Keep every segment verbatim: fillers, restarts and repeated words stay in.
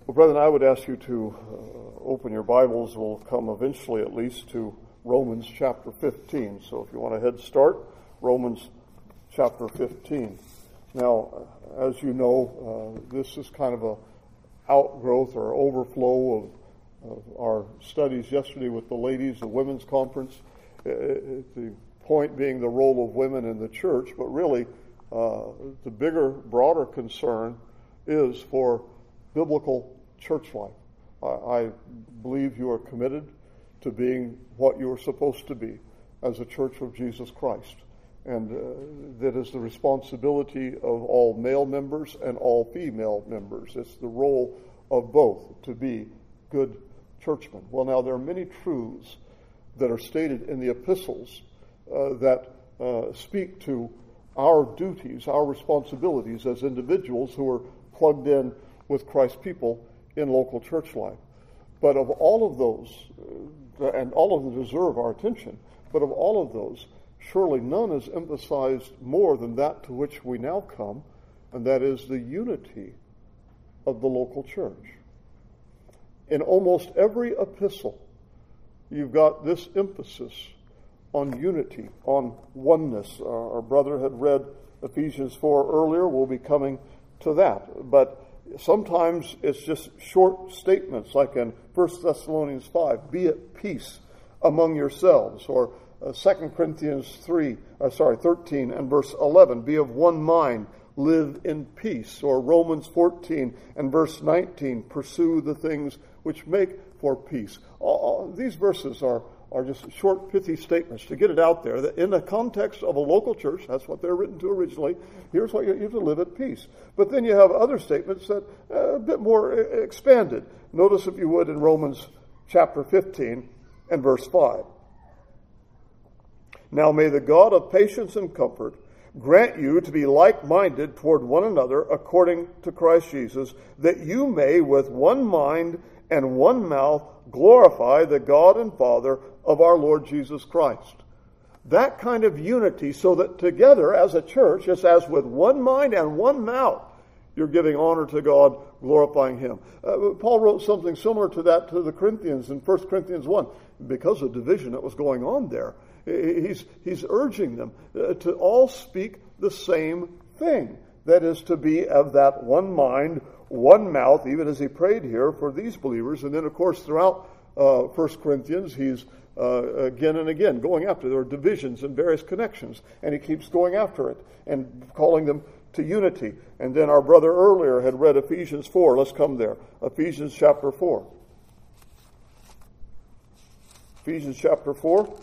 Well, brethren, I would ask you to uh, open your Bibles. We'll come eventually at least to Romans chapter fifteen. So if you want a head start, Romans chapter fifteen. Now, as you know, uh, this is kind of a outgrowth or overflow of, of our studies yesterday with the ladies, the women's conference. Uh, the point being the role of women in the church, but really uh, the bigger, broader concern is for biblical church life. I, I believe you are committed to being what you are supposed to be as a church of Jesus Christ. And uh, that is the responsibility of all male members and all female members. It's the role of both to be good churchmen. Well, now, there are many truths that are stated in the epistles uh, that uh, speak to our duties, our responsibilities as individuals who are plugged in with Christ's people in local church life. But of all of those, uh, and all of them deserve our attention, but of all of those, surely none is emphasized more than that to which we now come, and that is the unity of the local church. In almost every epistle, you've got this emphasis on unity, on oneness. Our, our brother had read Ephesians four earlier. We'll be coming to that. But sometimes it's just short statements, like in First Thessalonians five, be at peace among yourselves, or uh, Second Corinthians three, uh, sorry, thirteen and verse eleven, be of one mind, live in peace, or Romans fourteen and verse nineteen, pursue the things which make for peace. All, all, these verses are, are just short, pithy statements to get it out there that in the context of a local church, that's what they're written to originally, here's what you have to live at peace. But then you have other statements that are a bit more expanded. Notice, if you would, in Romans chapter fifteen and verse five. Now may the God of patience and comfort grant you to be like-minded toward one another according to Christ Jesus, that you may with one mind and one mouth glorify the God and Father of our Lord Jesus Christ. That kind of unity, so that together as a church, just as with one mind and one mouth, you're giving honor to God, glorifying Him. Uh, Paul wrote something similar to that to the Corinthians in First Corinthians one. Because of division that was going on there, he's, he's urging them uh, to all speak the same thing. That is, to be of that one mind, one mouth, even as he prayed here for these believers. And then, of course, throughout uh, First Corinthians, he's uh, again and again going after. There are divisions and various connections, and he keeps going after it and calling them to unity. And then our brother earlier had read Ephesians four. Let's come there. Ephesians chapter four. Ephesians chapter four.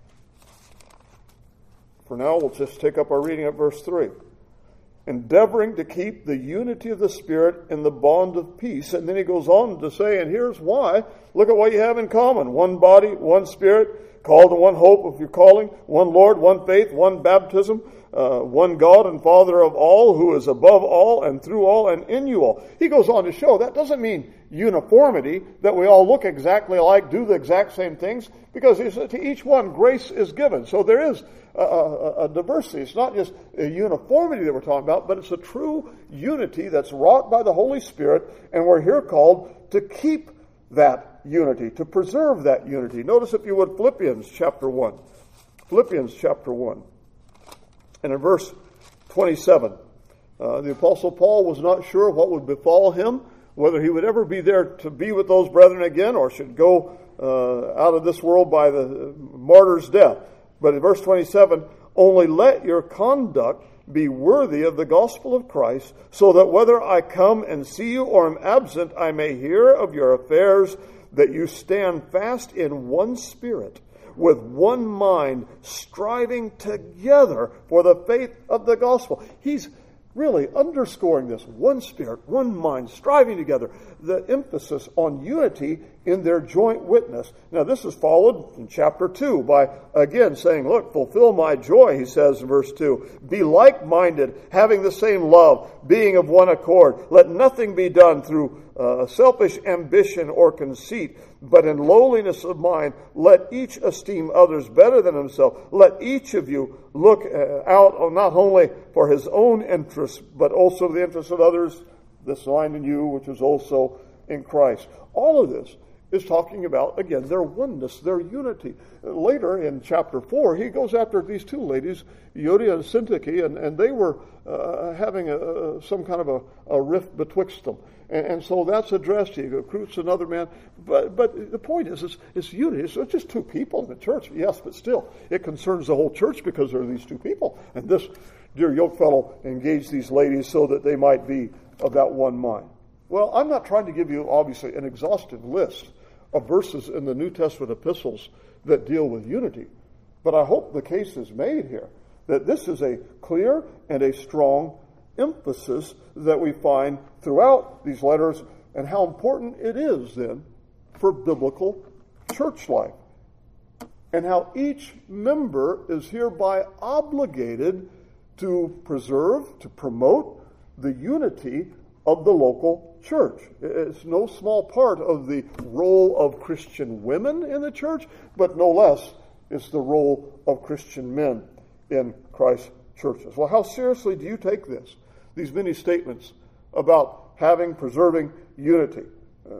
For now, we'll just take up our reading at verse three. Endeavoring to keep the unity of the Spirit in the bond of peace. And then he goes on to say, and here's why. Look at what you have in common. One body, one Spirit, called to one hope of your calling, one Lord, one faith, one baptism, uh, one God and Father of all, who is above all and through all and in you all. He goes on to show that doesn't mean uniformity, that we all look exactly alike, do the exact same things, because to each one grace is given. So there is a, a, a diversity. It's not just a uniformity that we're talking about, but it's a true unity that's wrought by the Holy Spirit, and we're here called to keep that unity, to preserve that unity. Notice, if you would, Philippians chapter one. Philippians chapter one. And in verse twenty-seven, uh, the Apostle Paul was not sure what would befall him, whether he would ever be there to be with those brethren again, or should go uh, out of this world by the martyr's death. But in verse twenty-seven, only let your conduct be worthy of the gospel of Christ, so that whether I come and see you or am absent, I may hear of your affairs, that you stand fast in one spirit, with one mind, striving together for the faith of the gospel. He's really underscoring this. One spirit, one mind, striving together. The emphasis on unity in their joint witness. Now, this is followed in chapter two by, again, saying, look, fulfill my joy, he says in verse two. Be like-minded, having the same love, being of one accord. Let nothing be done through uh, selfish ambition or conceit, but in lowliness of mind, let each esteem others better than himself. Let each of you look uh, out not only for his own interests, but also the interests of others. This line in you, which is also in Christ. All of this is talking about, again, their oneness, their unity. Later in chapter four, he goes after these two ladies, Euodia and Syntyche, and, and they were uh, having a, some kind of a, a rift betwixt them. And, and so that's addressed. He recruits another man. But but the point is, it's, it's unity. It's not just two people in the church, yes, but still, it concerns the whole church because there are these two people. And this dear yokefellow engaged these ladies so that they might be of that one mind. Well, I'm not trying to give you, obviously, an exhaustive list of verses in the New Testament epistles that deal with unity. But I hope the case is made here that this is a clear and a strong emphasis that we find throughout these letters, and how important it is then for biblical church life, and how each member is hereby obligated to preserve, to promote the unity of the local church. It's no small part of the role of Christian women in the church, but no less it's the role of Christian men in Christ's churches. Well, how seriously do you take this? These many statements about having, preserving unity. Uh,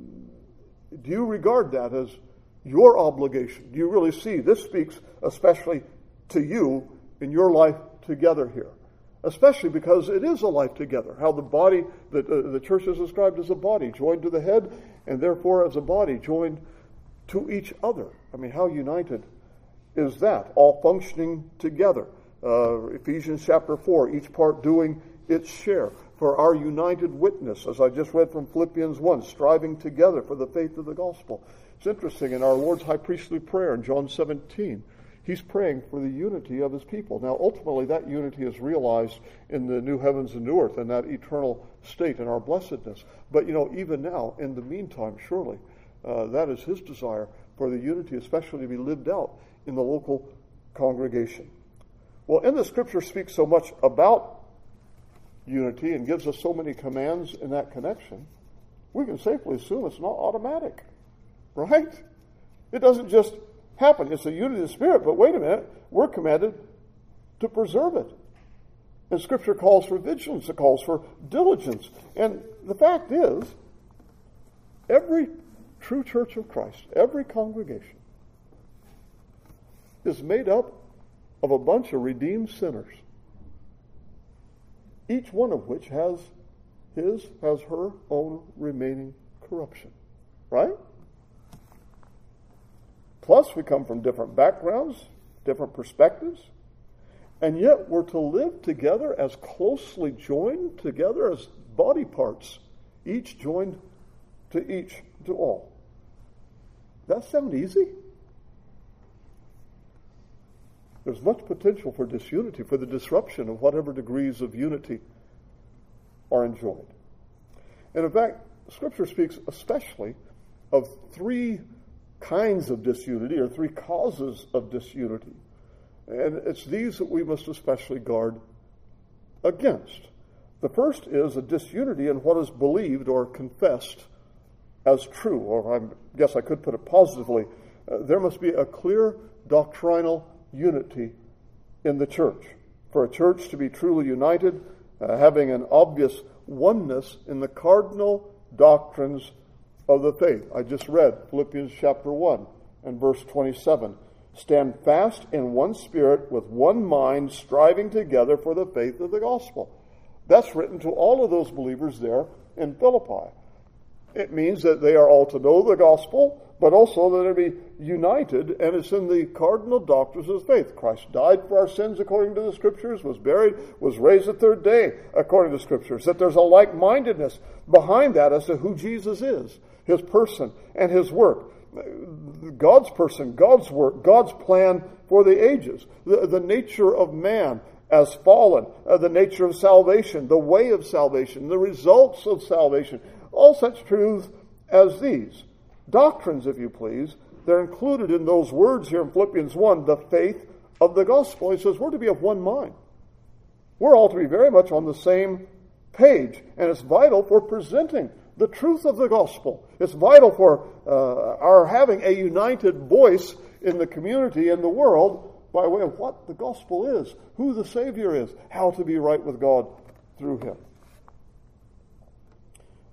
do you regard that as your obligation? Do you really see this speaks especially to you in your life together here? Especially because it is a life together. How the body, the, uh, the church is described as a body, joined to the head, and therefore as a body joined to each other. I mean, how united is that? All functioning together. Uh, Ephesians chapter four, each part doing its share. For our united witness, as I just read from Philippians one, striving together for the faith of the gospel. It's interesting, in our Lord's high priestly prayer in John seventeen, he's praying for the unity of his people. Now, ultimately, that unity is realized in the new heavens and new earth and that eternal state and our blessedness. But, you know, even now, in the meantime, surely, uh, that is his desire for the unity, especially to be lived out in the local congregation. Well, and the Scripture speaks so much about unity and gives us so many commands in that connection, we can safely assume it's not automatic, right? It doesn't just happen. It's a unity of the Spirit, but wait a minute, we're commanded to preserve it. And Scripture calls for vigilance, it calls for diligence. And the fact is, every true church of Christ, every congregation, is made up of a bunch of redeemed sinners, each one of which has his, has her own remaining corruption. Right? Plus, we come from different backgrounds, different perspectives, and yet we're to live together as closely joined together as body parts, each joined to each, to all. That sound easy? There's much potential for disunity, for the disruption of whatever degrees of unity are enjoyed. And in fact, Scripture speaks especially of three kinds of disunity, or three causes of disunity. And it's these that we must especially guard against. The first is a disunity in what is believed or confessed as true, or I guess I could put it positively. Uh, there must be a clear doctrinal unity in the church. For a church to be truly united, uh, having an obvious oneness in the cardinal doctrines of the faith. I just read Philippians chapter one and verse twenty-seven. Stand fast in one spirit with one mind, striving together for the faith of the gospel. That's written to all of those believers there in Philippi. It means that they are all to know the gospel, but also that they be united, and it's in the cardinal doctrines of faith. Christ died for our sins according to the Scriptures, was buried, was raised the third day according to the Scriptures. That there's a like-mindedness behind that as to who Jesus is, his person and his work. God's person, God's work, God's plan for the ages, the, the nature of man as fallen, uh, the nature of salvation, the way of salvation, the results of salvation, all such truths as these. Doctrines, if you please, they're included in those words here in Philippians one, the faith of the gospel. He says we're to be of one mind. We're all to be very much on the same page, and it's vital for presenting the truth of the gospel. It's vital for uh, our having a united voice in the community and the world by way of what the gospel is, who the Savior is, how to be right with God through him.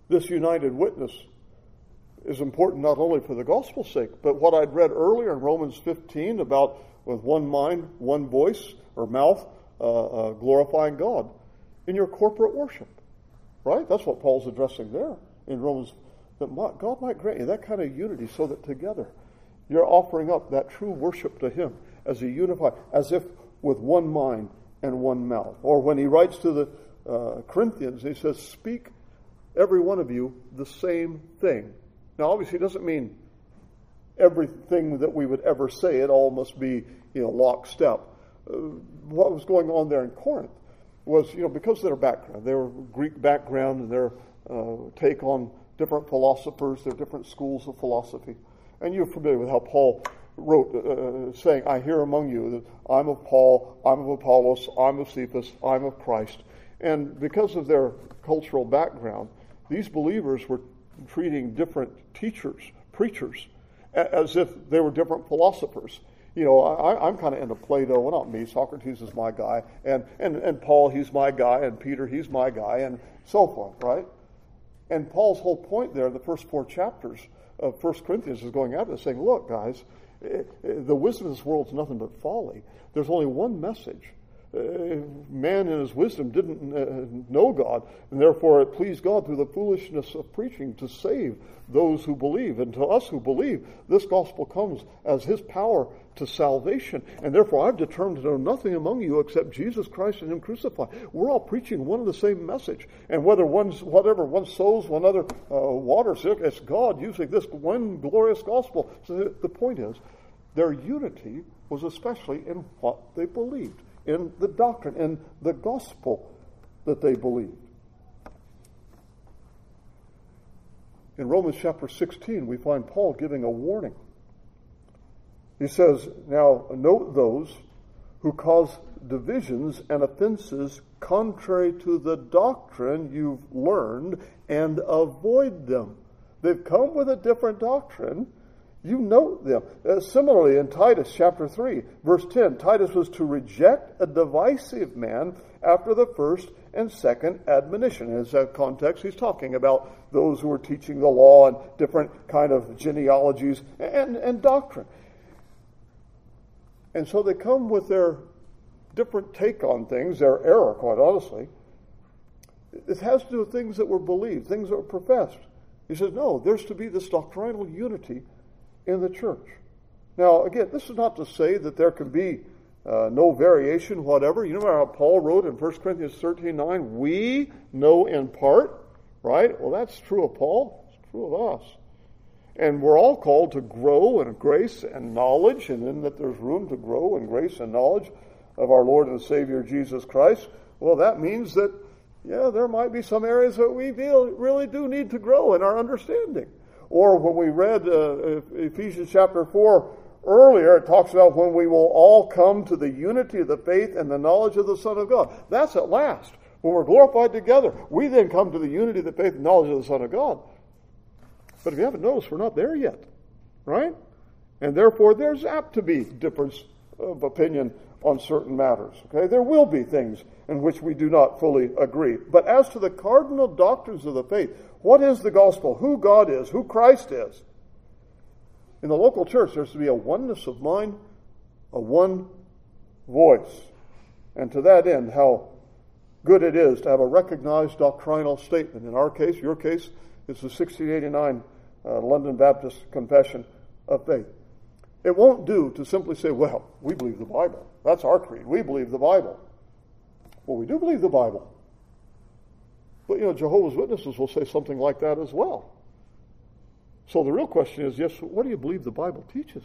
This united witness is important not only for the gospel's sake, but what I'd read earlier in Romans fifteen about with one mind, one voice or mouth, uh, uh, glorifying God in your corporate worship. Right? That's what Paul's addressing there in Romans, that God might grant you that kind of unity so that together you're offering up that true worship to Him as a unified, as if with one mind and one mouth. Or when he writes to the uh, Corinthians, he says, speak every one of you the same thing. Now, obviously, it doesn't mean everything that we would ever say. It all must be, you know, lockstep. Uh, what was going on there in Corinth was, you know, because of their background, their Greek background and their uh, take on different philosophers, their different schools of philosophy. And you're familiar with how Paul wrote, uh, saying, I hear among you that I'm of Paul, I'm of Apollos, I'm of Cephas, I'm of Christ. And because of their cultural background, these believers were treating different teachers, preachers, as if they were different philosophers. You know, I, I'm kind of into Plato. Well, not me. Socrates is my guy. And, and, and Paul, he's my guy. And Peter, he's my guy. And so forth, right? And Paul's whole point there, the first four chapters of First Corinthians, is going out there saying, look, guys, the wisdom of this world is nothing but folly. There's only one message. Uh, man in his wisdom didn't uh, know God, and therefore it pleased God through the foolishness of preaching to save those who believe. And to us who believe, this gospel comes as His power to salvation. And therefore I've determined to know nothing among you except Jesus Christ and Him crucified. We're all preaching one and the same message. And whether one's, whatever one sows, one other uh, waters, it's God using this one glorious gospel. So the point is, their unity was especially in what they believed, in the doctrine, in the gospel that they believed. In Romans chapter sixteen, we find Paul giving a warning. He says, now note those who cause divisions and offenses contrary to the doctrine you've learned, and avoid them. They've come with a different doctrine. You note them. Uh, similarly, in Titus chapter three, verse ten, Titus was to reject a divisive man after the first and second admonition. In that context, he's talking about those who are teaching the law and different kind of genealogies and, and doctrine. And so they come with their different take on things, their error, quite honestly. It has to do with things that were believed, things that were professed. He says, no, there's to be this doctrinal unity in the church. Now, again, this is not to say that there can be uh, no variation, whatever. You know how Paul wrote in First Corinthians thirteen nine, we know in part, right? Well, that's true of Paul. It's true of us. And we're all called to grow in grace and knowledge, and in that there's room to grow in grace and knowledge of our Lord and Savior Jesus Christ. Well, that means that, yeah, there might be some areas that we feel really do need to grow in our understanding. Or when we read uh, Ephesians chapter four earlier, it talks about when we will all come to the unity of the faith and the knowledge of the Son of God. That's at last. When we're glorified together, we then come to the unity of the faith and knowledge of the Son of God. But if you haven't noticed, we're not there yet, right? And therefore, there's apt to be difference of opinion on certain matters, okay? There will be things in which we do not fully agree. But as to the cardinal doctrines of the faith, what is the gospel? Who God is? Who Christ is? In the local church, there's to be a oneness of mind, a one voice. And to that end, how good it is to have a recognized doctrinal statement. In our case, your case, it's the sixteen eighty-nine uh, London Baptist Confession of Faith. It won't do to simply say, well, we believe the Bible. That's our creed. We believe the Bible. Well, we do believe the Bible. But, you know, Jehovah's Witnesses will say something like that as well. So the real question is, yes, what do you believe the Bible teaches?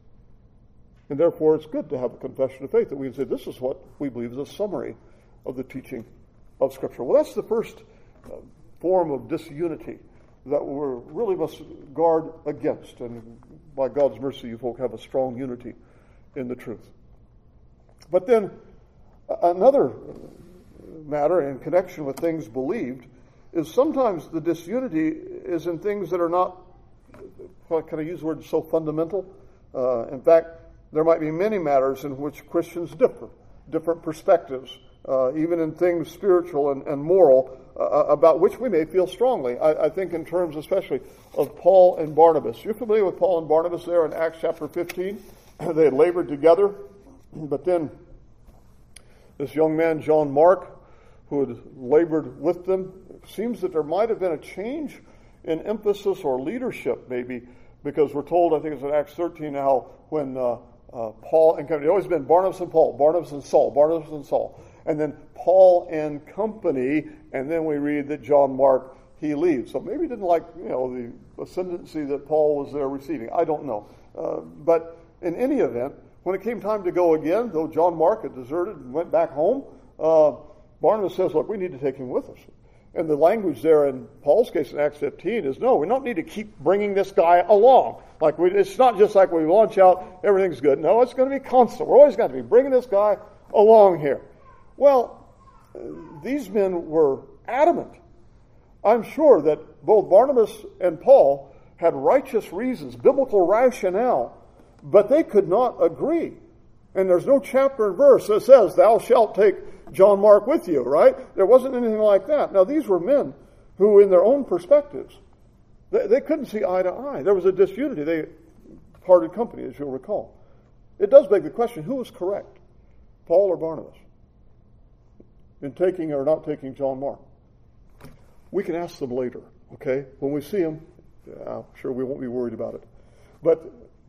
And therefore, it's good to have a confession of faith that we can say, this is what we believe is a summary of the teaching of Scripture. Well, that's the first uh, form of disunity that we really must guard against. And by God's mercy, you folk have a strong unity in the truth. But then another matter in connection with things believed is sometimes the disunity is in things that are not, can I use the word so fundamental? Uh, in fact, there might be many matters in which Christians differ, different perspectives uh, even in things spiritual and, and moral, uh, about which we may feel strongly. I, I think in terms especially of Paul and Barnabas. You're familiar with Paul and Barnabas there in Acts chapter fifteen? They had labored together, but then this young man, John Mark, who had labored with them, it seems that there might have been a change in emphasis or leadership, maybe, because we're told, I think it's in Acts thirteen now, when uh, uh, Paul and company, it's always been Barnabas and Paul, Barnabas and Saul, Barnabas and Saul, and then Paul and company, and then we read that John Mark, he leaves. So maybe he didn't like, you know, the ascendancy that Paul was there receiving. I don't know. Uh, but in any event, when it came time to go again, though John Mark had deserted and went back home, uh, Barnabas says, look, we need to take him with us. And the language there in Paul's case in Acts fifteen is, no, we don't need to keep bringing this guy along. Like we, it's not just like we launch out, everything's good. No, it's going to be constant. We're always going to be bringing this guy along here. Well, these men were adamant. I'm sure that both Barnabas and Paul had righteous reasons, biblical rationale, but they could not agree. And there's no chapter and verse that says, thou shalt take John Mark with you, right? There wasn't anything like that. Now, these were men who, in their own perspectives, they, they couldn't see eye to eye. There was a disunity. They parted company, as you'll recall. It does beg the question, who was correct, Paul or Barnabas, in taking or not taking John Mark? We can ask them later, okay? When we see them, yeah, I'm sure we won't be worried about it. But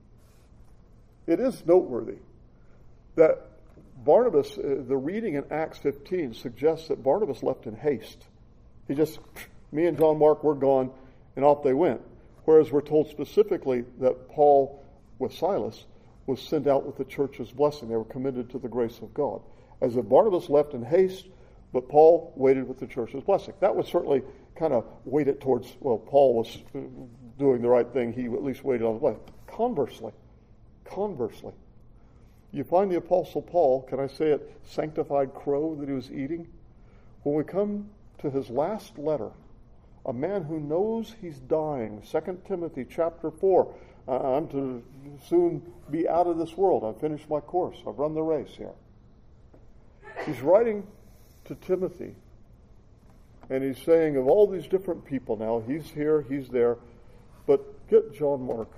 it is noteworthy that Barnabas, uh, the reading in Acts fifteen suggests that Barnabas left in haste. He just, me and John Mark, we're gone, and off they went. Whereas we're told specifically that Paul, with Silas, was sent out with the church's blessing. They were committed to the grace of God. As if Barnabas left in haste, but Paul waited with the church's blessing. That would certainly kind of weight it towards, well, Paul was doing the right thing. He at least waited on the blessing. Conversely, conversely, you find the Apostle Paul, can I say it, sanctified crow that he was eating? When we come to his last letter, a man who knows he's dying, Second Timothy chapter four, uh, I'm to soon be out of this world. I've finished my course. I've run the race here. He's writing to Timothy, and he's saying of all these different people now, he's here, he's there, but get John Mark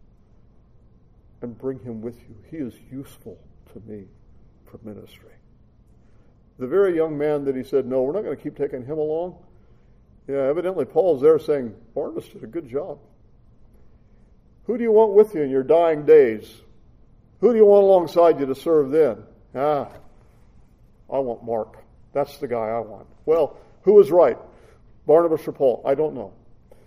and bring him with you. He is useful to me for ministry. The very young man that he said, no, we're not going to keep taking him along. Yeah, evidently Paul's there saying, Barnabas did a good job. Who do you want with you in your dying days? Who do you want alongside you to serve then? Ah, I want Mark. That's the guy I want. Well, who was right? Barnabas or Paul? I don't know.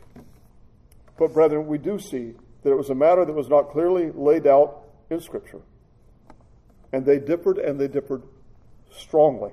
But brethren, we do see that it was a matter that was not clearly laid out in Scripture. And they differed, and they differed strongly.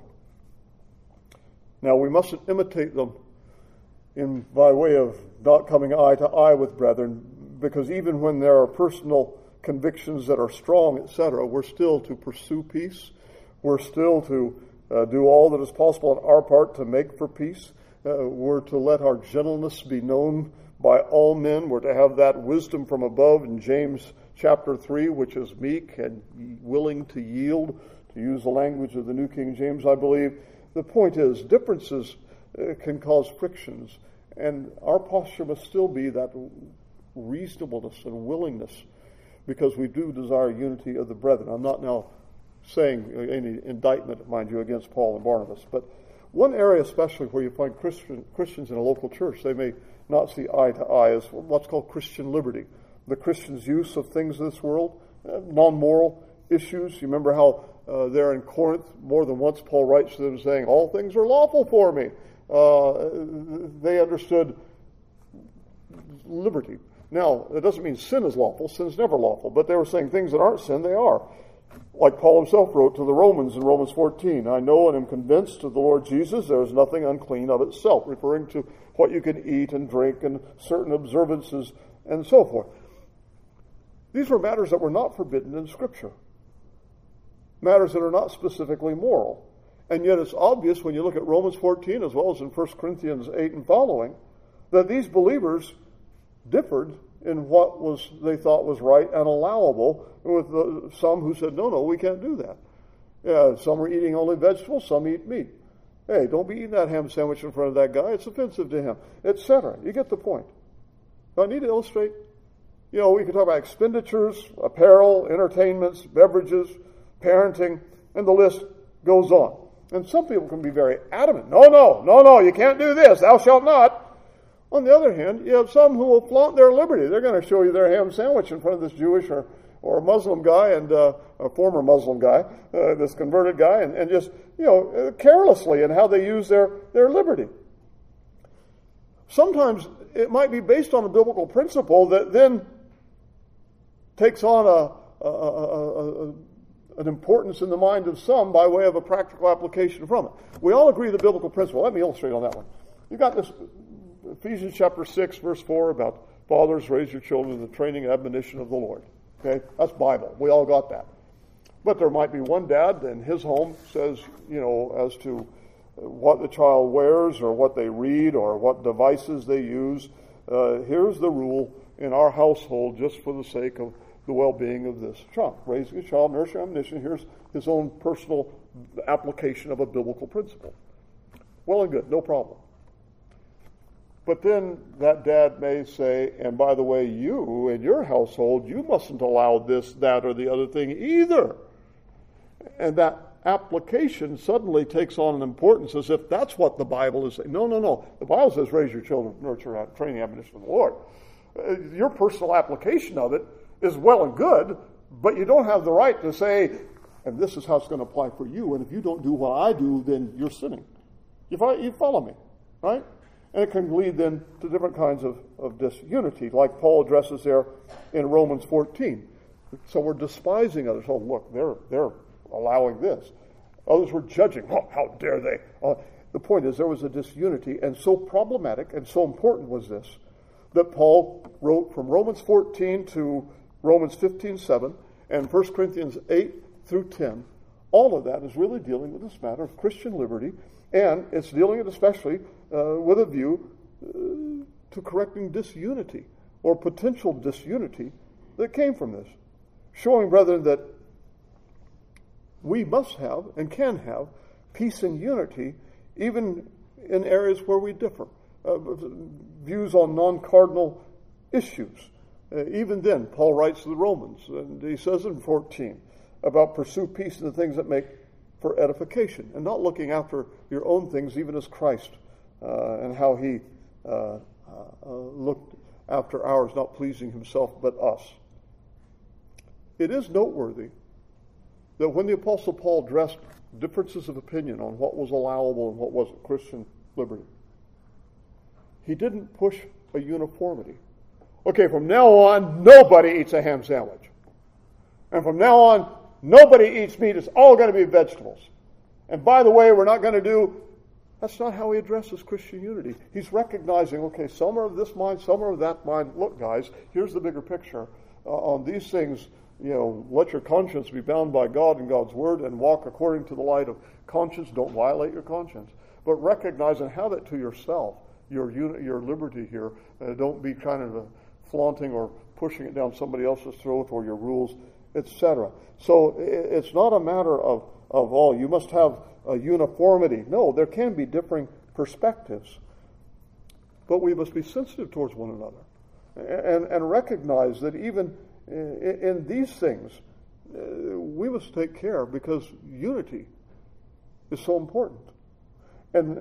Now, we mustn't imitate them in by way of not coming eye to eye with brethren, because even when there are personal convictions that are strong, et cetera, we're still to pursue peace. We're still to uh, do all that is possible on our part to make for peace. Uh, we're to let our gentleness be known by all men. We're to have that wisdom from above in James chapter three, which is meek and willing to yield, to use the language of the New King James, I believe. The point is, differences uh, can cause frictions, and our posture must still be that reasonableness and willingness, because we do desire unity of the brethren. I'm not now saying any indictment, mind you, against Paul and Barnabas, but one area especially where you find Christian, Christians in a local church, they may not see eye to eye, is what's called Christian liberty. The Christian's use of things of this world, uh, non-moral issues. You remember how uh, there in Corinth, more than once Paul writes to them saying, all things are lawful for me. Uh, they understood liberty. Now, it doesn't mean sin is lawful. Sin is never lawful. But they were saying things that aren't sin, they are. Like Paul himself wrote to the Romans in Romans fourteen, I know and am convinced of the Lord Jesus there is nothing unclean of itself, referring to what you can eat and drink and certain observances and so forth. These were matters that were not forbidden in Scripture. Matters that are not specifically moral. And yet it's obvious when you look at Romans fourteen as well as in First Corinthians eight and following, that these believers differed in what was they thought was right and allowable, with the, some who said, no, no, we can't do that. Yeah, some are eating only vegetables, some eat meat. Hey, don't be eating that ham sandwich in front of that guy. It's offensive to him, et cetera. You get the point. Do I need to illustrate? You know, we can talk about expenditures, apparel, entertainments, beverages, parenting, and the list goes on. And some people can be very adamant. No, no, no, no, you can't do this. Thou shalt not. On the other hand, you have some who will flaunt their liberty. They're going to show you their ham sandwich in front of this Jewish or, or Muslim guy, and uh, a former Muslim guy, uh, this converted guy, and, and just, you know, carelessly in how they use their, their liberty. Sometimes it might be based on a biblical principle that then takes on a, a, a, a an importance in the mind of some by way of a practical application from it. We all agree the biblical principle. Let me illustrate on that one. You've got this Ephesians chapter six, verse four about fathers, raise your children in the training and admonition of the Lord. Okay, that's Bible. We all got that. But there might be one dad in his home says, you know, as to what the child wears or what they read or what devices they use. Uh, here's the rule in our household just for the sake of the well-being of this child. Raising a child, nurturing admonition, here's his own personal application of a biblical principle. Well and good, no problem. But then that dad may say, and by the way, you in your household, you mustn't allow this, that, or the other thing either. And that application suddenly takes on an importance as if that's what the Bible is saying. No, no, no. The Bible says raise your children, nurture, training, admonition of the Lord. Uh, your personal application of it is well and good, but you don't have the right to say, and this is how it's going to apply for you, and if you don't do what I do, then you're sinning. You follow, you follow me, right? And it can lead then to different kinds of, of disunity, like Paul addresses there in Romans fourteen. So we're despising others. Oh, look, they're they're allowing this. Others were judging. Oh, how dare they? Uh, the point is there was a disunity, and so problematic and so important was this that Paul wrote from Romans fourteen to Romans fifteen seven and First Corinthians eight through ten. All of that is really dealing with this matter of Christian liberty, and it's dealing it especially uh, with a view uh, to correcting disunity or potential disunity that came from this. Showing, brethren, that we must have and can have peace and unity even in areas where we differ. Uh, views on non-cardinal issues. Uh, even then, Paul writes to the Romans, and he says in fourteen, about pursue peace and the things that make for edification, and not looking after your own things, even as Christ, uh, and how he uh, uh, looked after ours, not pleasing himself, but us. It is noteworthy that when the Apostle Paul addressed differences of opinion on what was allowable and what wasn't Christian liberty, he didn't push a uniformity. Okay, from now on, nobody eats a ham sandwich. And from now on, nobody eats meat. It's all going to be vegetables. And by the way, we're not going to do... That's not how he addresses Christian unity. He's recognizing, okay, some are of this mind, some are of that mind. Look, guys, here's the bigger picture. Uh, on these things, you know, let your conscience be bound by God and God's word and walk according to the light of conscience. Don't violate your conscience. But recognize and have it to yourself, your your liberty here. Uh, don't be kind of uh, flaunting or pushing it down somebody else's throat or your rules, et cetera. So it's not a matter of, of all, you must have a uniformity. No, there can be differing perspectives. But we must be sensitive towards one another and, and recognize that even in, in these things, uh, we must take care because unity is so important. And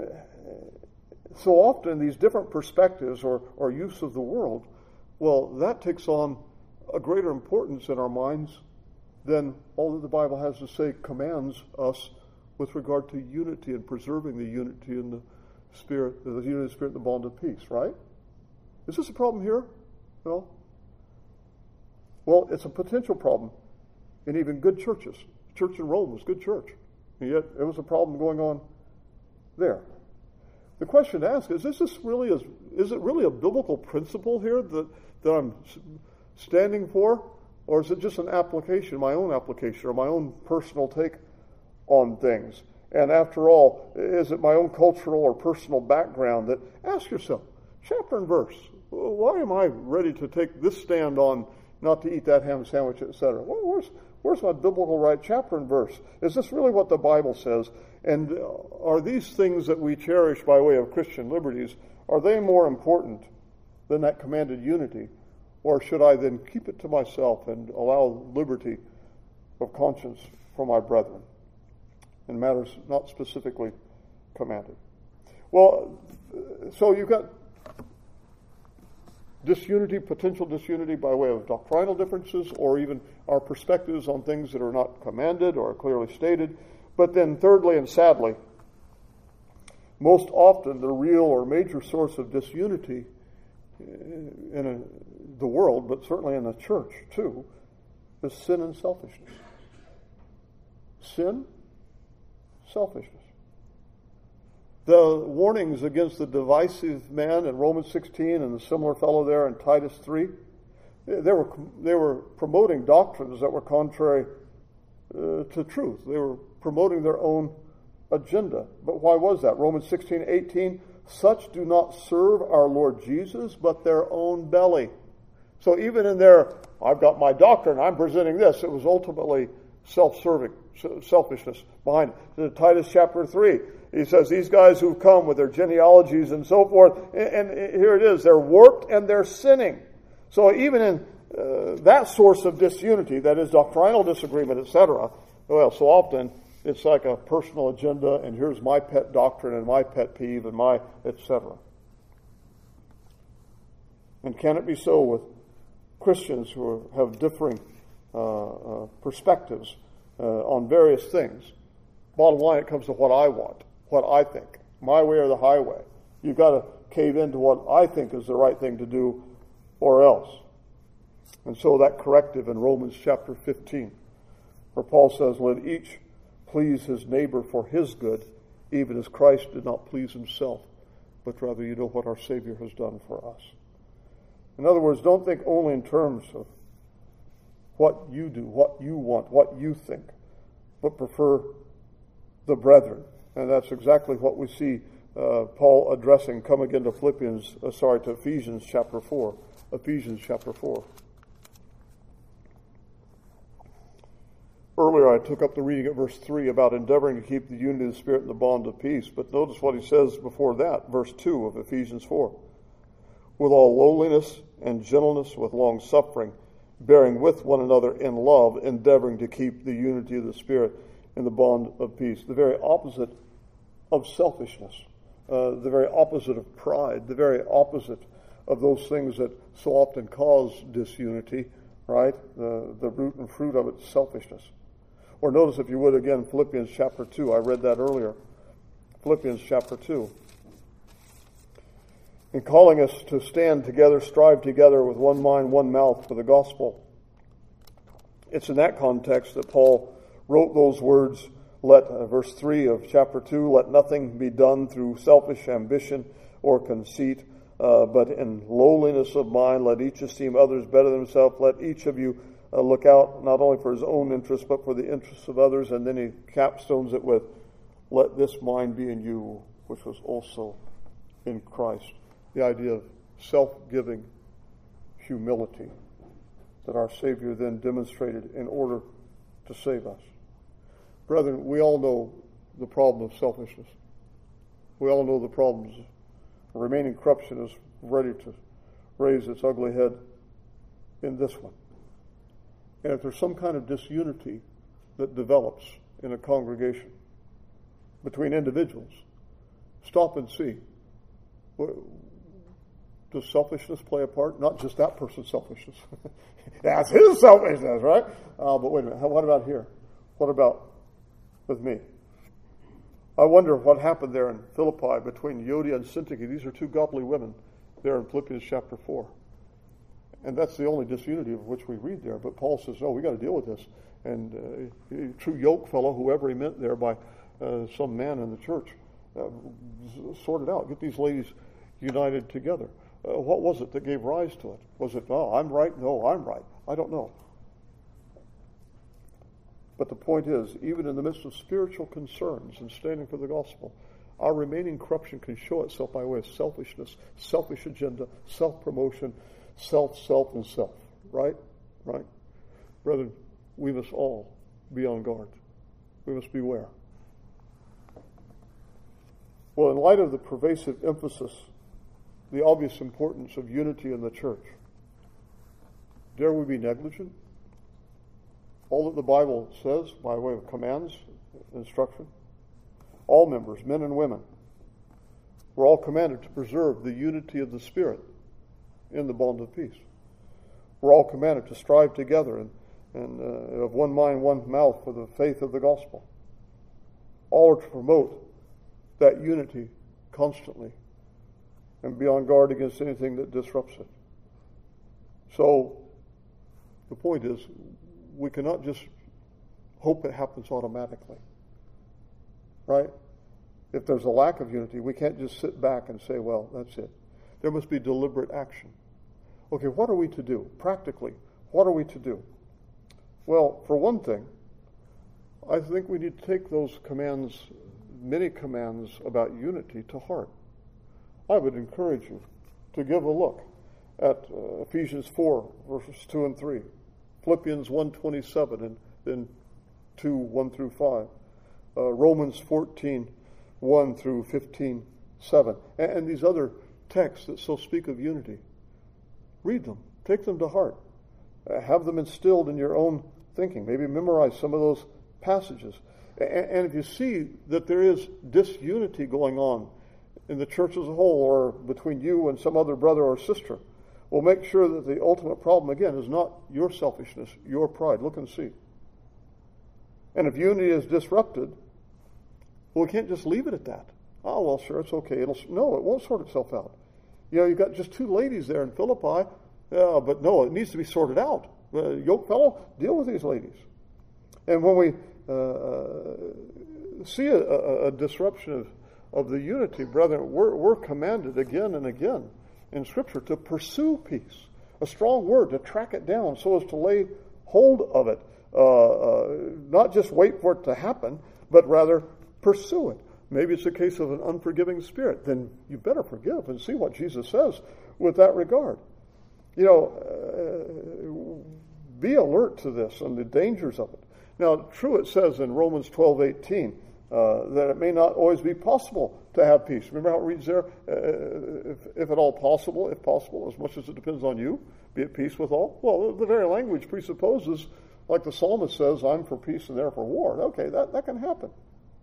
so often these different perspectives or, or use of the world, well, that takes on a greater importance in our minds than all that the Bible has to say commands us with regard to unity and preserving the unity in the Spirit, the unity of the Spirit and the bond of peace, right? Is this a problem here? No? Well, it's a potential problem in even good churches. The church in Rome was a good church, and yet there was a problem going on there. The question to ask is, is this really a, is it really a biblical principle here that, that I'm standing for? Or is it just an application, my own application, or my own personal take on things? And after all, is it my own cultural or personal background that, ask yourself, chapter and verse, why am I ready to take this stand on not to eat that ham sandwich, et cetera? Well, where's, Where's my biblical right chapter and verse? Is this really what the Bible says? And are these things that we cherish by way of Christian liberties, are they more important than that commanded unity? Or should I then keep it to myself and allow liberty of conscience for my brethren in matters not specifically commanded? Well, so you've got disunity, potential disunity by way of doctrinal differences or even our perspectives on things that are not commanded or clearly stated. But then thirdly and sadly, most often the real or major source of disunity in a, the world, but certainly in the church too, is sin and selfishness. Sin, selfishness. The warnings against the divisive man in Romans sixteen and the similar fellow there in Titus three, they were they were promoting doctrines that were contrary uh, to truth. They were promoting their own agenda. But why was that? Romans sixteen eighteen, such do not serve our Lord Jesus, but their own belly. So even in their, I've got my doctrine, I'm presenting this, it was ultimately self-serving, selfishness behind it. In Titus chapter three, he says, these guys who've come with their genealogies and so forth, and, and here it is, they're warped and they're sinning. So even in uh, that source of disunity, that is doctrinal disagreement, et cetera, well, so often it's like a personal agenda, and here's my pet doctrine and my pet peeve and my et cetera. And can it be so with Christians who are, have differing uh, uh, perspectives uh, on various things? Bottom line, it comes to what I want, what I think, my way or the highway. You've got to cave into what I think is the right thing to do, or else. And so that corrective in Romans chapter fifteen, where Paul says, let each please his neighbor for his good, even as Christ did not please himself, but rather you know what our Savior has done for us. In other words, don't think only in terms of what you do, what you want, what you think, but prefer the brethren. And that's exactly what we see uh, Paul addressing. Come again to Philippians, uh, sorry, to Ephesians chapter four. Ephesians chapter four. Earlier I took up the reading at verse three about endeavoring to keep the unity of the Spirit in the bond of peace. But notice what he says before that, verse two of Ephesians four. With all lowliness and gentleness, with long suffering, bearing with one another in love, endeavoring to keep the unity of the Spirit in the bond of peace. The very opposite of selfishness, uh, the very opposite of pride, the very opposite of those things that so often cause disunity, right? The, the root and fruit of it is selfishness. Or notice, if you would, again, Philippians chapter two. I read that earlier. Philippians chapter two. In calling us to stand together, strive together with one mind, one mouth for the gospel. It's in that context that Paul wrote those words, let, uh, verse three of chapter two, let nothing be done through selfish ambition or conceit, uh, but in lowliness of mind, let each esteem others better than himself. Let each of you uh, look out not only for his own interests, but for the interests of others. And then he capstones it with, let this mind be in you, which was also in Christ. The idea of self-giving humility that our Savior then demonstrated in order to save us. Brethren, we all know the problem of selfishness. We all know the problems. Remaining corruption is ready to raise its ugly head in this one. And if there's some kind of disunity that develops in a congregation between individuals, stop and see. Does selfishness play a part? Not just that person's selfishness. That's his selfishness, right? Uh, but wait a minute. What about here? What about with me? I wonder what happened there in Philippi between Euodia and Syntyche. These are two godly women there in Philippians chapter four. And that's the only disunity of which we read there. But Paul says, no, we got to deal with this. And uh, true yoke fellow, whoever he meant there by uh, some man in the church, uh, sort it out. Get these ladies united together. Uh, what was it that gave rise to it? Was it, oh, I'm right? No, I'm right. I don't know. But the point is, even in the midst of spiritual concerns and standing for the gospel, our remaining corruption can show itself by way of selfishness, selfish agenda, self-promotion, self, self, and self. Right? Right? Brethren, we must all be on guard. We must beware. Well, in light of the pervasive emphasis, the obvious importance of unity in the church, dare we be negligent? All that the Bible says by way of commands, instruction, all members, men and women, we're all commanded to preserve the unity of the Spirit in the bond of peace. We're all commanded to strive together and, and uh, of one mind, one mouth for the faith of the gospel. All are to promote that unity constantly and be on guard against anything that disrupts it. So the point is, we cannot just hope it happens automatically. Right? If there's a lack of unity, we can't just sit back and say, well, that's it. There must be deliberate action. Okay, what are we to do? Practically, what are we to do? Well, for one thing, I think we need to take those commands, many commands about unity, to heart. I would encourage you to give a look at uh, Ephesians four, verses two and three, Philippians one twenty-seven, and then two, one through five, uh, Romans fourteen, one through fifteen, seven, and, and these other texts that so speak of unity. Read them. Take them to heart. Uh, have them instilled in your own thinking. Maybe memorize some of those passages. And, and if you see that there is disunity going on in the church as a whole, or between you and some other brother or sister, well, make sure that the ultimate problem, again, is not your selfishness, your pride. Look and see. And if unity is disrupted, well, we can't just leave it at that. Oh, well, sure, it's okay. It'll No, it won't sort itself out. You know, you've got just two ladies there in Philippi, uh, but no, it needs to be sorted out. Uh, yoke fellow, deal with these ladies. And when we uh, see a, a, a disruption of, of the unity, brethren, we're, we're commanded again and again in Scripture to pursue peace. A strong word, to track it down so as to lay hold of it. Uh, uh, not just wait for it to happen, but rather pursue it. Maybe it's a case of an unforgiving spirit. Then you better forgive and see what Jesus says with that regard. You know, uh, be alert to this and the dangers of it. Now, true, it says in Romans twelve eighteen uh, that it may not always be possible to have peace. Remember how it reads there? Uh, if, if at all possible, if possible, as much as it depends on you, be at peace with all. Well, the very language presupposes, like the psalmist says, I'm for peace and they're for war. Okay, that, that can happen.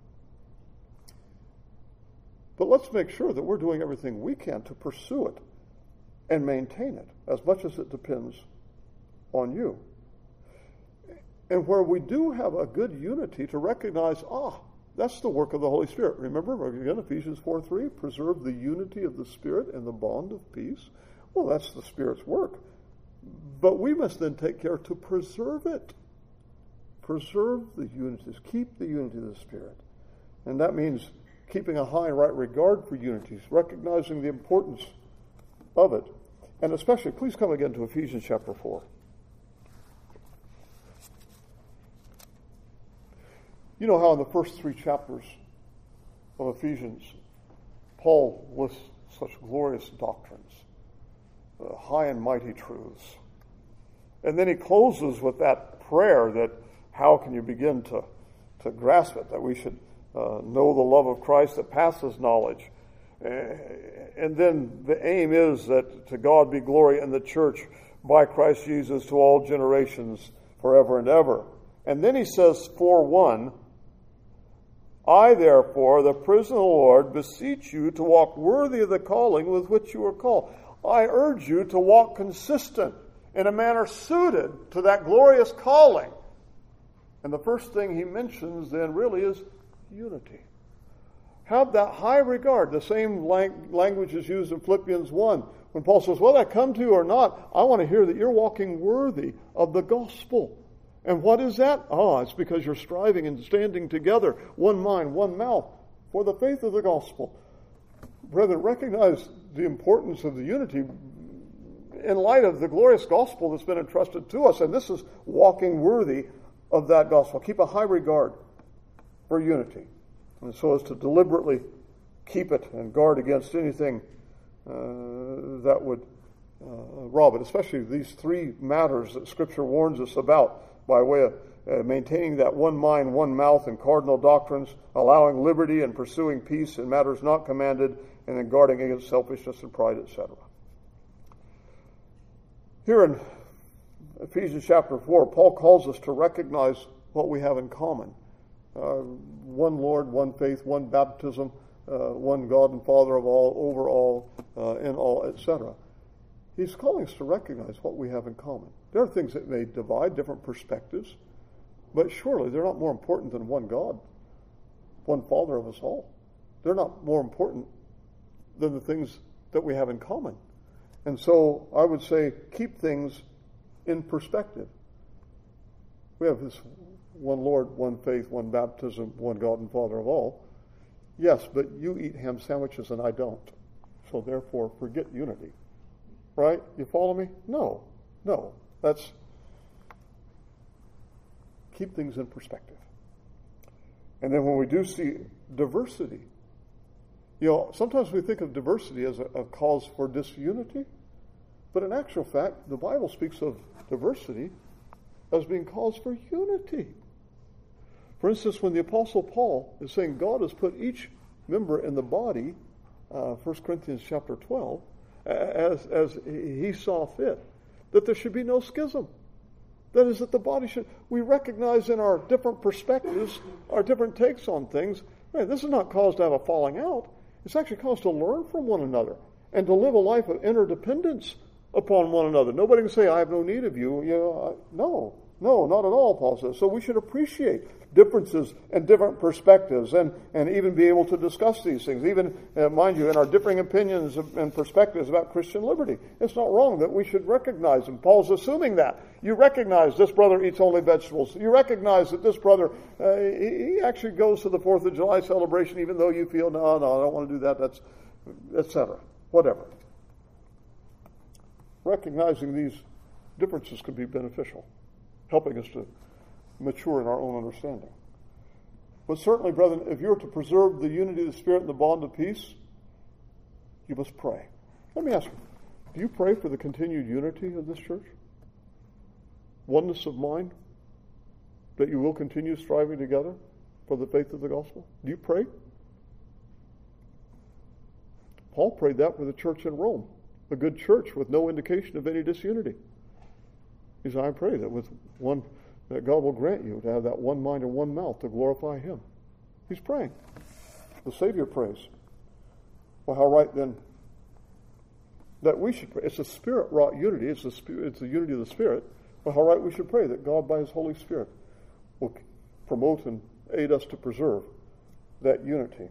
But let's make sure that we're doing everything we can to pursue it and maintain it, as much as it depends on you. And where we do have a good unity, to recognize, ah, that's the work of the Holy Spirit. Remember, again, Ephesians four three, preserve the unity of the Spirit and the bond of peace. Well, that's the Spirit's work. But we must then take care to preserve it. Preserve the unity. Keep the unity of the Spirit. And that means keeping a high and right regard for unities, recognizing the importance of it. And especially, please come again to Ephesians chapter four. You know how in the first three chapters of Ephesians, Paul lists such glorious doctrines, uh, high and mighty truths. And then he closes with that prayer that how can you begin to, to grasp it, that we should Uh, know the love of Christ that passes knowledge. Uh, and then the aim is that to God be glory in the church by Christ Jesus to all generations forever and ever. And then he says, four one, I therefore, the prisoner of the Lord, beseech you to walk worthy of the calling with which you are called. I urge you to walk consistent in a manner suited to that glorious calling. And the first thing he mentions then really is unity. Have that high regard. The same lang- language is used in Philippians one. When Paul says, whether I come to you or not, I want to hear that you're walking worthy of the gospel. And what is that? Ah, it's because you're striving and standing together, one mind, one mouth, for the faith of the gospel. Brethren, recognize the importance of the unity in light of the glorious gospel that's been entrusted to us. And this is walking worthy of that gospel. Keep a high regard for unity, and so as to deliberately keep it and guard against anything uh, that would uh, rob it, especially these three matters that Scripture warns us about, by way of uh, maintaining that one mind, one mouth in cardinal doctrines, allowing liberty and pursuing peace in matters not commanded, and then guarding against selfishness and pride, et cetera. Here in Ephesians chapter four, Paul calls us to recognize what we have in common. Uh, one Lord, one faith, one baptism, uh, one God and Father of all, over all, uh, in all, et cetera. He's calling us to recognize what we have in common. There are things that may divide, different perspectives, but surely they're not more important than one God, one Father of us all. They're not more important than the things that we have in common. And so I would say keep things in perspective. We have this one Lord, one faith, one baptism, one God and Father of all. Yes, but you eat ham sandwiches and I don't. So therefore, forget unity. Right? You follow me? No. No. That's keep things in perspective. And then when we do see diversity, you know, sometimes we think of diversity as a, a cause for disunity, but in actual fact, the Bible speaks of diversity as being cause for unity. For instance, when the Apostle Paul is saying God has put each member in the body, uh, First Corinthians chapter twelve, as, as he saw fit, that there should be no schism. That is, that the body should, we recognize in our different perspectives, our different takes on things, man, this is not cause to have a falling out. It's actually cause to learn from one another and to live a life of interdependence upon one another. Nobody can say, I have no need of you. You know, I, no, no, not at all, Paul says. So we should appreciate differences and different perspectives and, and even be able to discuss these things. Even, uh, mind you, in our differing opinions and perspectives about Christian liberty. It's not wrong that we should recognize them. Paul's assuming that. You recognize this brother eats only vegetables. You recognize that this brother, uh, he, he actually goes to the fourth of July celebration even though you feel, no, no, I don't want to do that, that's, et cetera. Whatever. Recognizing these differences could be beneficial, helping us to mature in our own understanding. But certainly, brethren, if you're to preserve the unity of the Spirit and the bond of peace, you must pray. Let me ask you, do you pray for the continued unity of this church? Oneness of mind? That you will continue striving together for the faith of the gospel? Do you pray? Paul prayed that with the church in Rome, a good church with no indication of any disunity. He said, I pray that with one that God will grant you to have that one mind and one mouth to glorify Him. He's praying. The Savior prays. Well, how right then that we should pray. It's a Spirit-wrought unity. It's, a spirit, it's the unity of the Spirit. Well, how right we should pray that God, by His Holy Spirit, will promote and aid us to preserve that unity.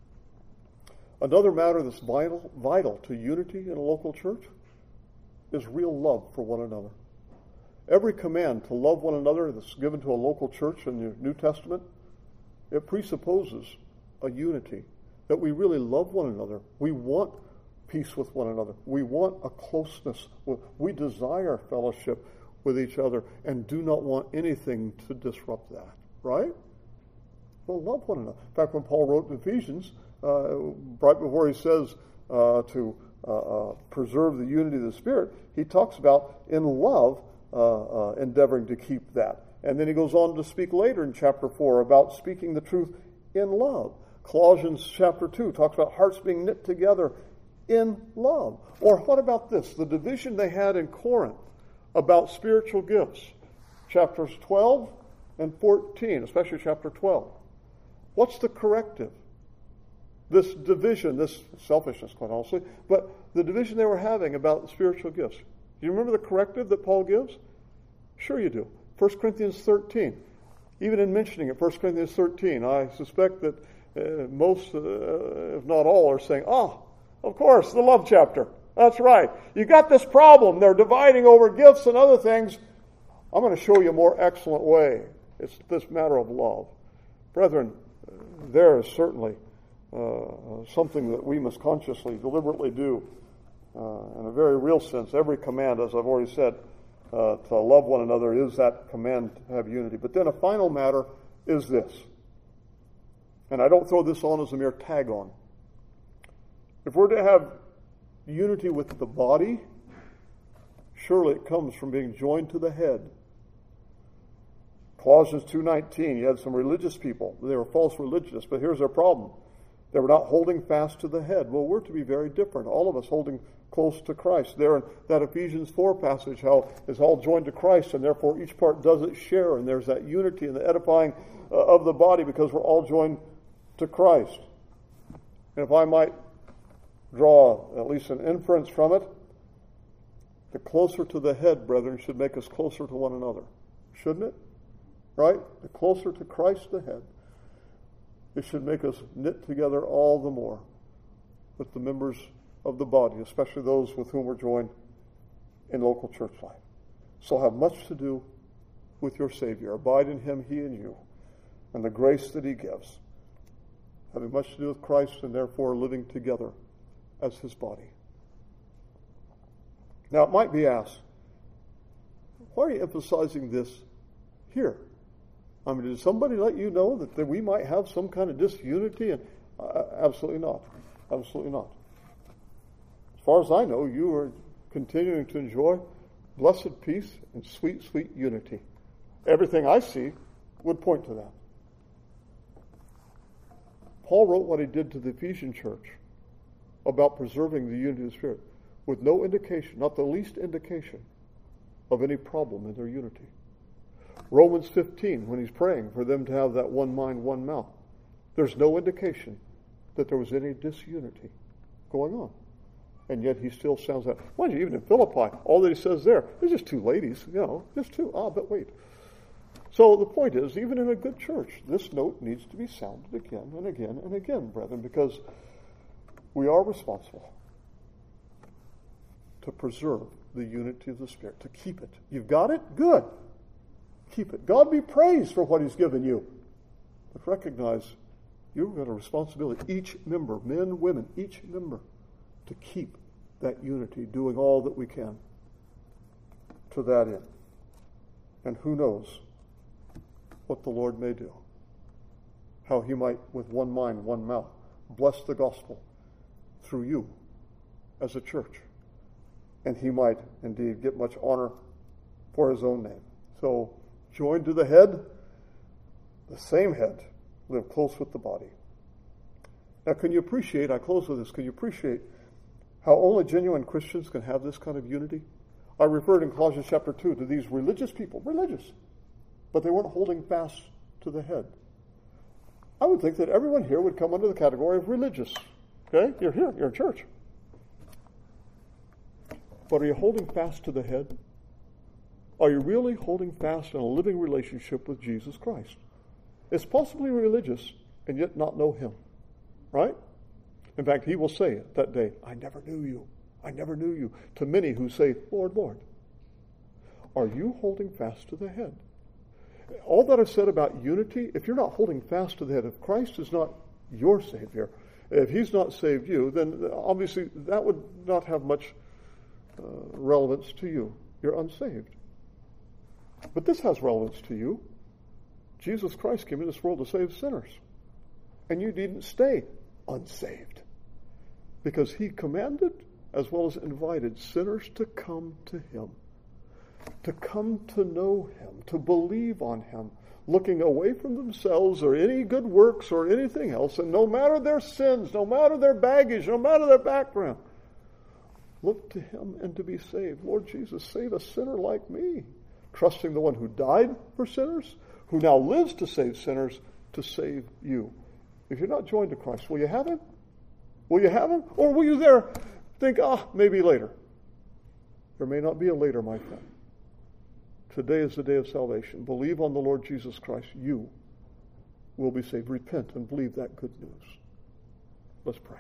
Another matter that's vital, vital to unity in a local church is real love for one another. Every command to love one another that's given to a local church in the New Testament, it presupposes a unity, that we really love one another. We want peace with one another. We want a closeness. We desire fellowship with each other and do not want anything to disrupt that, right? Well, love one another. In fact, when Paul wrote in Ephesians, uh, right before he says uh, to uh, uh, preserve the unity of the Spirit, he talks about in love Uh, uh, endeavoring to keep that. And then he goes on to speak later in chapter four about speaking the truth in love. Colossians chapter two talks about hearts being knit together in love. Or what about this? The division they had in Corinth about spiritual gifts. Chapters twelve and fourteen, especially chapter twelve. What's the corrective? This division, this selfishness, quite honestly, but the division they were having about spiritual gifts. Do you remember the corrective that Paul gives? Sure you do. First Corinthians thirteen. Even in mentioning it, First Corinthians thirteen, I suspect that uh, most, uh, if not all, are saying, oh, of course, the love chapter. That's right. You got this problem. They're dividing over gifts and other things. I'm going to show you a more excellent way. It's this matter of love. Brethren, there is certainly uh, something that we must consciously, deliberately do. Uh, in a very real sense, every command, as I've already said, uh, to love one another is that command to have unity. But then a final matter is this. And I don't throw this on as a mere tag on. If we're to have unity with the body, surely it comes from being joined to the head. Colossians two nineteen, you had some religious people. They were false religious, but here's their problem. They were not holding fast to the head. Well, we're to be very different. All of us holding close to Christ. There in that Ephesians four passage, how it's all joined to Christ, and therefore each part does its share, and there's that unity and the edifying uh, of the body because we're all joined to Christ. And if I might draw at least an inference from it, the closer to the head, brethren, should make us closer to one another. Shouldn't it? Right? The closer to Christ the head, it should make us knit together all the more with the members of the body, especially those with whom we're joined in local church life. So have much to do with your Savior. Abide in him, he and you, and the grace that he gives. Having much to do with Christ and therefore living together as his body. Now it might be asked, why are you emphasizing this here? I mean, did somebody let you know that, that we might have some kind of disunity? And uh, absolutely not. Absolutely not. As far as I know, you are continuing to enjoy blessed peace and sweet, sweet unity. Everything I see would point to that. Paul wrote what he did to the Ephesian church about preserving the unity of the Spirit with no indication, not the least indication, of any problem in their unity. Romans fifteen, when he's praying for them to have that one mind, one mouth, there's no indication that there was any disunity going on. And yet he still sounds that. Mind you, even in Philippi, all that he says there, there's just two ladies, you know, just two. Ah, but wait. So the point is, even in a good church, this note needs to be sounded again and again and again, brethren, because we are responsible to preserve the unity of the Spirit, to keep it. You've got it? Good. Keep it. God be praised for what he's given you. But recognize you've got a responsibility, each member, men, women, each member, to keep that unity, doing all that we can to that end. And who knows what the Lord may do. How he might, with one mind, one mouth, bless the gospel through you as a church. And he might indeed get much honor for his own name. So, joined to the head, the same head, live close with the body. Now, can you appreciate, I close with this, can you appreciate how only genuine Christians can have this kind of unity? I referred in Colossians chapter two to these religious people, religious, but they weren't holding fast to the head. I would think that everyone here would come under the category of religious. Okay? You're here, you're in church. But are you holding fast to the head? Are you really holding fast in a living relationship with Jesus Christ? It's possibly religious and yet not know him. Right? In fact, he will say it that day, I never knew you. I never knew you. To many who say, Lord, Lord. Are you holding fast to the head? All that I've said about unity, if you're not holding fast to the head, if Christ is not your Savior, if he's not saved you, then obviously that would not have much uh, relevance to you. You're unsaved. But this has relevance to you. Jesus Christ came into this world to save sinners. And you needn't stay unsaved. Because he commanded as well as invited sinners to come to him. To come to know him, to believe on him, looking away from themselves or any good works or anything else, and no matter their sins, no matter their baggage, no matter their background, look to him and to be saved. Lord Jesus, save a sinner like me. Trusting the one who died for sinners, who now lives to save sinners, to save you. If you're not joined to Christ, will you have him? Will you have him? Or will you there think, ah, maybe later? There may not be a later, my friend. Today is the day of salvation. Believe on the Lord Jesus Christ. You will be saved. Repent and believe that good news. Let's pray.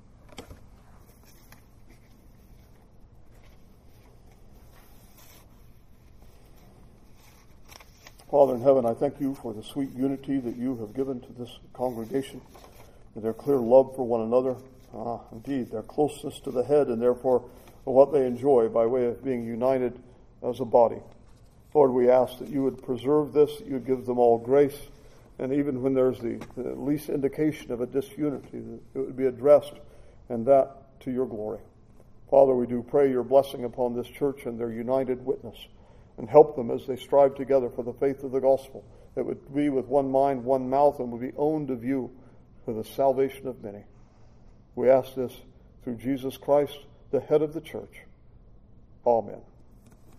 Father in heaven, I thank you for the sweet unity that you have given to this congregation, and their clear love for one another. Ah, indeed, their closeness to the head, and therefore what they enjoy by way of being united as a body. Lord, we ask that you would preserve this, that you would give them all grace, and even when there's the, the least indication of a disunity, that it would be addressed, and that to your glory. Father, we do pray your blessing upon this church and their united witness, and help them as they strive together for the faith of the gospel, that would be with one mind, one mouth, and would be owned of you for the salvation of many. We ask this through Jesus Christ, the head of the church. Amen.